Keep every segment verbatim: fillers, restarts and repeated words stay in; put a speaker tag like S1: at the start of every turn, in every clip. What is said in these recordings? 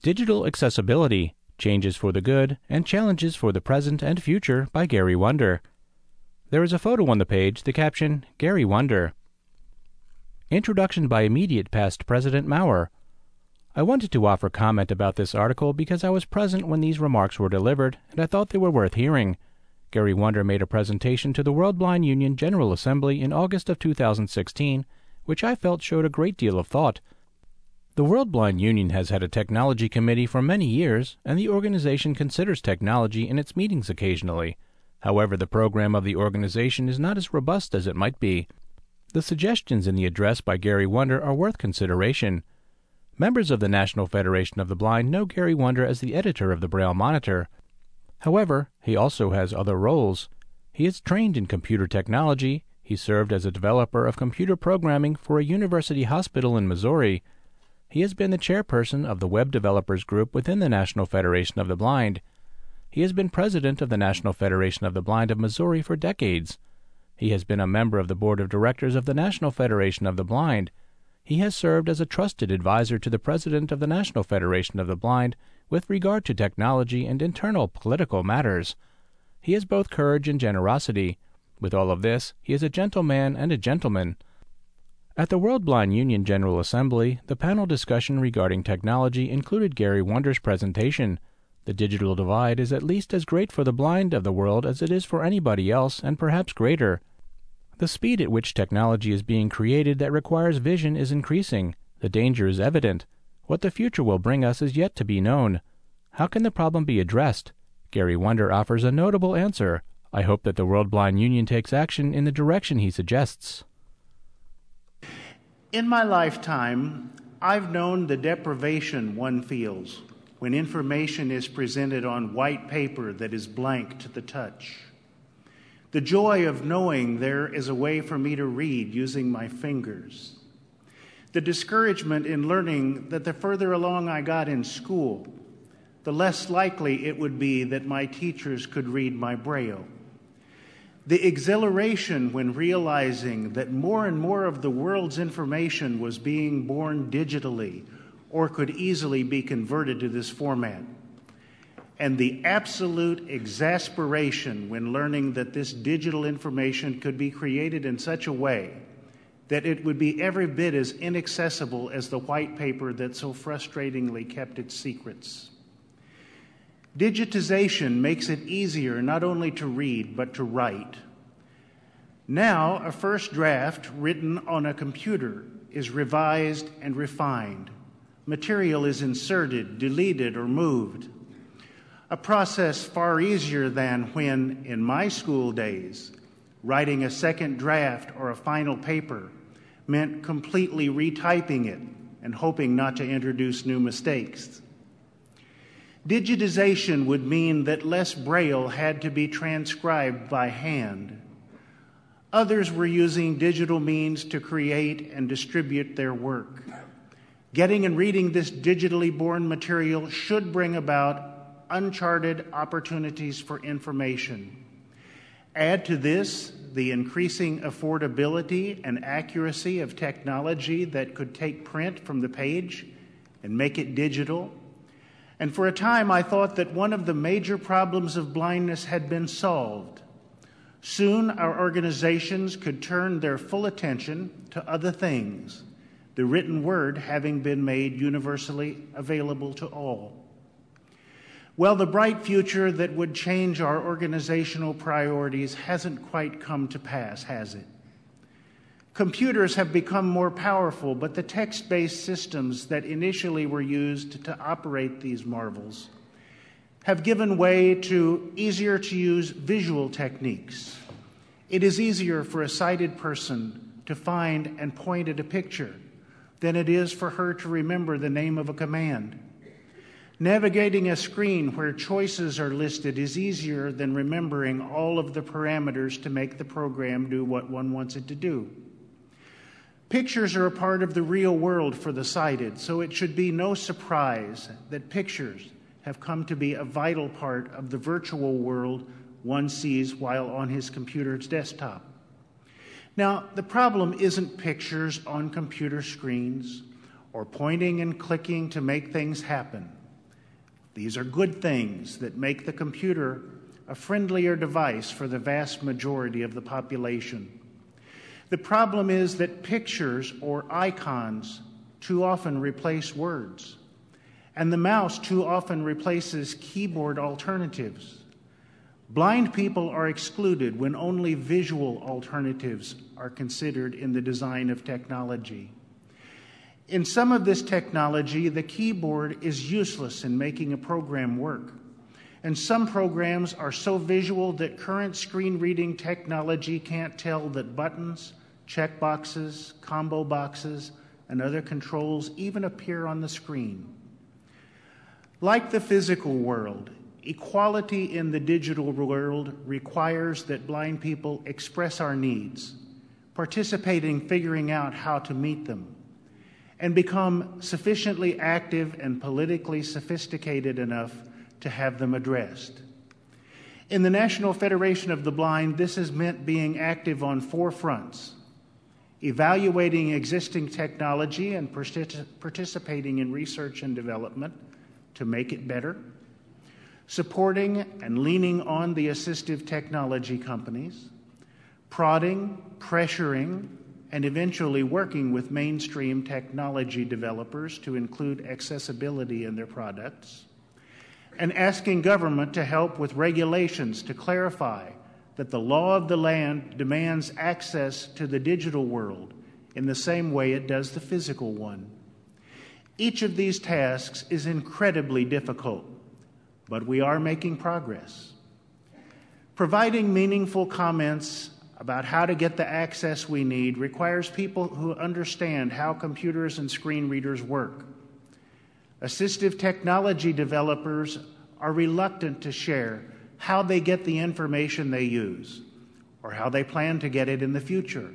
S1: Digital Accessibility, Changes for the Good and Challenges for the Present and Future by Gary Wunder. There is a photo on the page, the caption, Gary Wunder. Introduction by immediate past President Maurer. I wanted to offer comment about this article because I was present when these remarks were delivered, and I thought they were worth hearing. Gary Wunder made a presentation to the World Blind Union General Assembly in August of two thousand sixteen, which I felt showed a great deal of thought. The World Blind Union has had a technology committee for many years, and the organization considers technology in its meetings occasionally. However, the program of the organization is not as robust as it might be. The suggestions in the address by Gary Wunder are worth consideration. Members of the National Federation of the Blind know Gary Wunder as the editor of the Braille Monitor. However, he also has other roles. He is trained in computer technology. He served as a developer of computer programming for a university hospital in Missouri. He has been the chairperson of the Web Developers Group within the National Federation of the Blind. He has been president of the National Federation of the Blind of Missouri for decades. He has been a member of the board of directors of the National Federation of the Blind. He has served as a trusted advisor to the president of the National Federation of the Blind with regard to technology and internal political matters. He has both courage and generosity. With all of this, he is a gentleman and a gentleman. At the World Blind Union General Assembly, the panel discussion regarding technology included Gary Wunder's presentation. The digital divide is at least as great for the blind of the world as it is for anybody else, and perhaps greater. The speed at which technology is being created that requires vision is increasing. The danger is evident. What the future will bring us is yet to be known. How can the problem be addressed? Gary Wunder offers a notable answer. I hope that the World Blind Union takes action in the direction he suggests.
S2: In my lifetime, I've known the deprivation one feels when information is presented on white paper that is blank to the touch. The joy of knowing there is a way for me to read using my fingers. The discouragement in learning that the further along I got in school, the less likely it would be that my teachers could read my Braille. The exhilaration when realizing that more and more of the world's information was being born digitally or could easily be converted to this format. And the absolute exasperation when learning that this digital information could be created in such a way that it would be every bit as inaccessible as the white paper that so frustratingly kept its secrets. Digitization makes it easier not only to read, but to write. Now, a first draft written on a computer is revised and refined. Material is inserted, deleted, or moved. A process far easier than when, in my school days, writing a second draft or a final paper meant completely retyping it and hoping not to introduce new mistakes. Digitization would mean that less Braille had to be transcribed by hand. Others were using digital means to create and distribute their work. Getting and reading this digitally born material should bring about uncharted opportunities for information. Add to this the increasing affordability and accuracy of technology that could take print from the page and make it digital. And for a time, I thought that one of the major problems of blindness had been solved. Soon, our organizations could turn their full attention to other things, the written word having been made universally available to all. Well, the bright future that would change our organizational priorities hasn't quite come to pass, has it? Computers have become more powerful, but the text-based systems that initially were used to operate these marvels have given way to easier-to-use visual techniques. It is easier for a sighted person to find and point at a picture than it is for her to remember the name of a command. Navigating a screen where choices are listed is easier than remembering all of the parameters to make the program do what one wants it to do. Pictures are a part of the real world for the sighted, so it should be no surprise that pictures have come to be a vital part of the virtual world one sees while on his computer's desktop. Now, the problem isn't pictures on computer screens or pointing and clicking to make things happen. These are good things that make the computer a friendlier device for the vast majority of the population. The problem is that pictures or icons too often replace words, and the mouse too often replaces keyboard alternatives. Blind people are excluded when only visual alternatives are considered in the design of technology. In some of this technology, the keyboard is useless in making a program work, and some programs are so visual that current screen reading technology can't tell that buttons, checkboxes, combo boxes, and other controls even appear on the screen. Like the physical world, equality in the digital world requires that blind people express our needs, participate in figuring out how to meet them, and become sufficiently active and politically sophisticated enough to have them addressed. In the National Federation of the Blind, this has meant being active on four fronts: evaluating existing technology and participating in research and development to make it better, supporting and leaning on the assistive technology companies, prodding, pressuring, and eventually working with mainstream technology developers to include accessibility in their products, and asking government to help with regulations to clarify that the law of the land demands access to the digital world in the same way it does the physical one. Each of these tasks is incredibly difficult, but we are making progress. Providing meaningful comments about how to get the access we need requires people who understand how computers and screen readers work. Assistive technology developers are reluctant to share how they get the information they use or how they plan to get it in the future.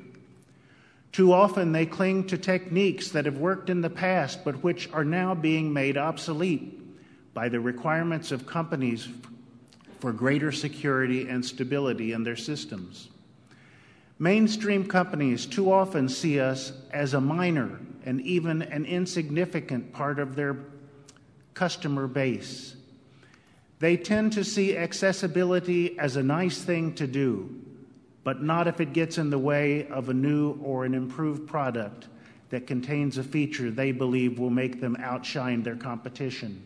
S2: Too often they cling to techniques that have worked in the past but which are now being made obsolete by the requirements of companies for greater security and stability in their systems. Mainstream companies too often see us as a minor and even an insignificant part of their customer base. They tend to see accessibility as a nice thing to do, but not if it gets in the way of a new or an improved product that contains a feature they believe will make them outshine their competition.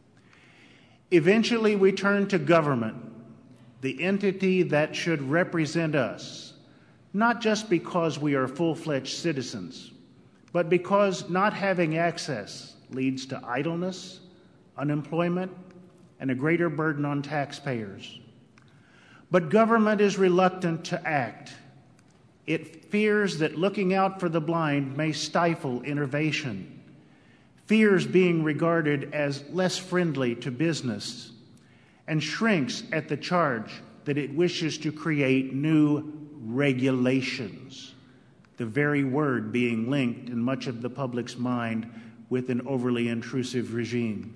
S2: Eventually, we turn to government, the entity that should represent us, not just because we are full-fledged citizens, but because not having access leads to idleness, unemployment, and a greater burden on taxpayers. But government is reluctant to act. It fears that looking out for the blind may stifle innovation, fears being regarded as less friendly to business, and shrinks at the charge that it wishes to create new regulations, the very word being linked in much of the public's mind with an overly intrusive regime.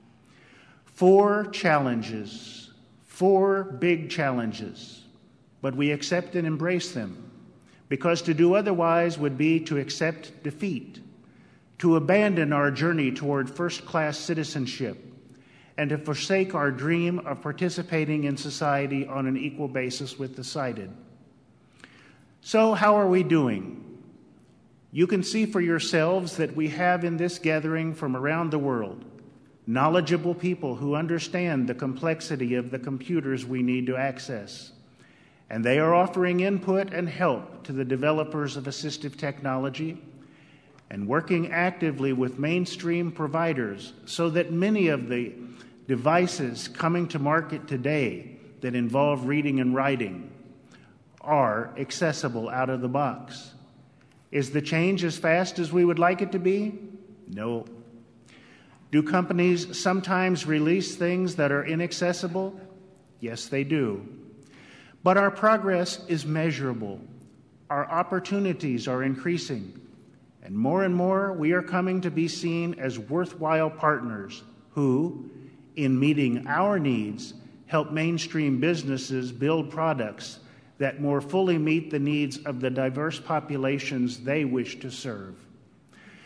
S2: Four challenges, four big challenges, but we accept and embrace them, because to do otherwise would be to accept defeat, to abandon our journey toward first-class citizenship, and to forsake our dream of participating in society on an equal basis with the sighted. So how are we doing? You can see for yourselves that we have in this gathering from around the world knowledgeable people who understand the complexity of the computers we need to access, and they are offering input and help to the developers of assistive technology and working actively with mainstream providers so that many of the devices coming to market today that involve reading and writing are accessible out of the box. Is the change as fast as we would like it to be? No. Do companies sometimes release things that are inaccessible? Yes, they do. But our progress is measurable. Our opportunities are increasing. And more and more, we are coming to be seen as worthwhile partners who, in meeting our needs, help mainstream businesses build products that more fully meet the needs of the diverse populations they wish to serve.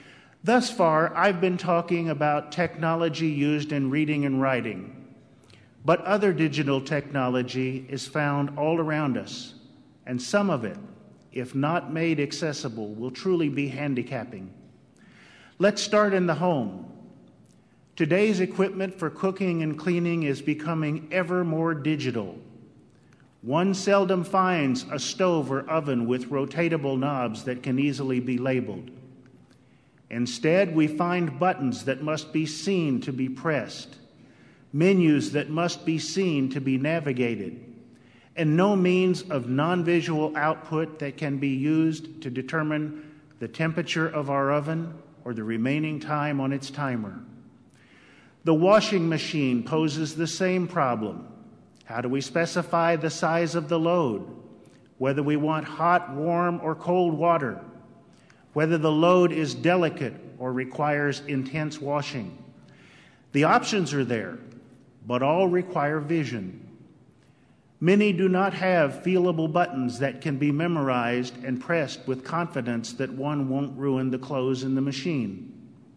S2: Thus far, I've been talking about technology used in reading and writing, but other digital technology is found all around us, and some of it, if not made accessible, will truly be handicapping. Let's start in the home. Today's equipment for cooking and cleaning is becoming ever more digital. One seldom finds a stove or oven with rotatable knobs that can easily be labeled. Instead, we find buttons that must be seen to be pressed, menus that must be seen to be navigated, and no means of non-visual output that can be used to determine the temperature of our oven or the remaining time on its timer. The washing machine poses the same problem. How do we specify the size of the load? Whether we want hot, warm, or cold water? Whether the load is delicate or requires intense washing? The options are there, but all require vision. Many do not have feelable buttons that can be memorized and pressed with confidence that one won't ruin the clothes in the machine.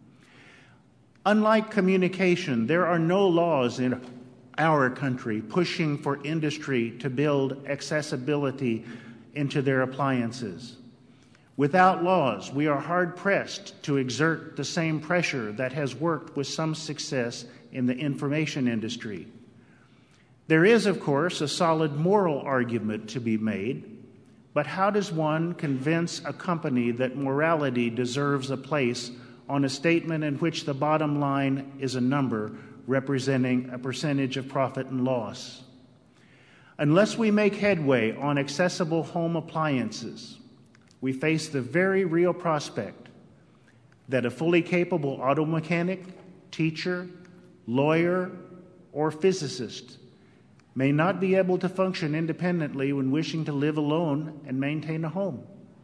S2: Unlike communication, there are no laws in our country pushing for industry to build accessibility into their appliances. Without laws, we are hard-pressed to exert the same pressure that has worked with some success in the information industry. There is, of course, a solid moral argument to be made, but how does one convince a company that morality deserves a place on a statement in which the bottom line is a number representing a percentage of profit and loss? Unless we make headway on accessible home appliances, we face the very real prospect that a fully capable auto mechanic, teacher, lawyer, or physicist may not be able to function independently when wishing to live alone and maintain a home.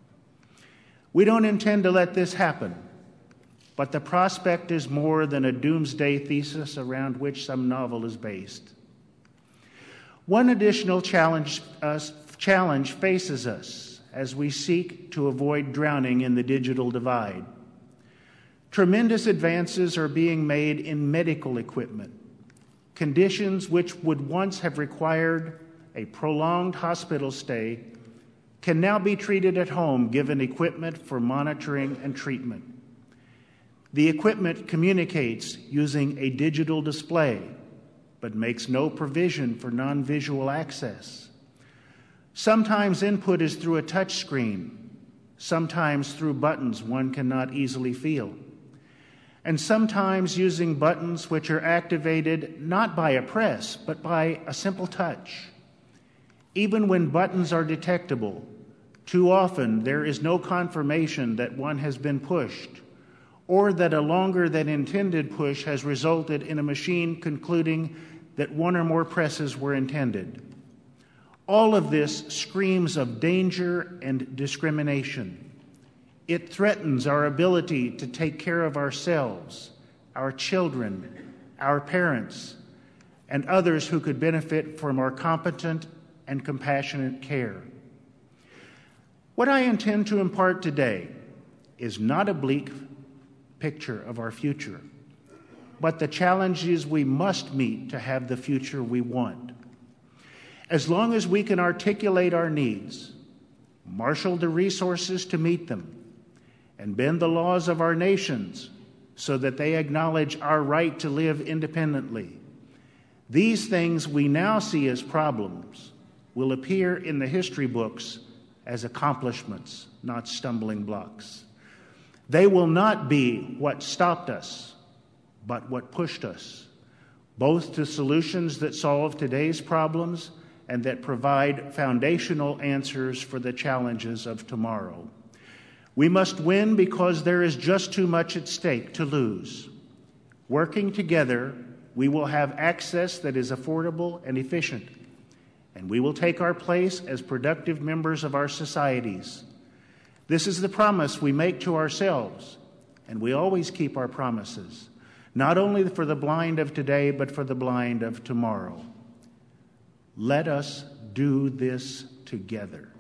S2: We don't intend to let this happen, but the prospect is more than a doomsday thesis around which some novel is based. One additional challenge, uh, challenge faces us as we seek to avoid drowning in the digital divide. Tremendous advances are being made in medical equipment. Conditions which would once have required a prolonged hospital stay can now be treated at home given equipment for monitoring and treatment. The equipment communicates using a digital display, but makes no provision for non-visual access. Sometimes input is through a touch screen, sometimes through buttons one cannot easily feel, and sometimes using buttons which are activated not by a press, but by a simple touch. Even when buttons are detectable, too often there is no confirmation that one has been pushed, or that a longer than intended push has resulted in a machine concluding that one or more presses were intended. All of this screams of danger and discrimination. It threatens our ability to take care of ourselves, our children, our parents, and others who could benefit from our competent and compassionate care. What I intend to impart today is not a bleak picture of our future, but the challenges we must meet to have the future we want. As long as we can articulate our needs, marshal the resources to meet them, and bend the laws of our nations so that they acknowledge our right to live independently, these things we now see as problems will appear in the history books as accomplishments, not stumbling blocks. They will not be what stopped us, but what pushed us, both to solutions that solve today's problems and that provide foundational answers for the challenges of tomorrow. We must win because there is just too much at stake to lose. Working together, we will have access that is affordable and efficient, and we will take our place as productive members of our societies. This is the promise we make to ourselves, and we always keep our promises, not only for the blind of today, but for the blind of tomorrow. Let us do this together.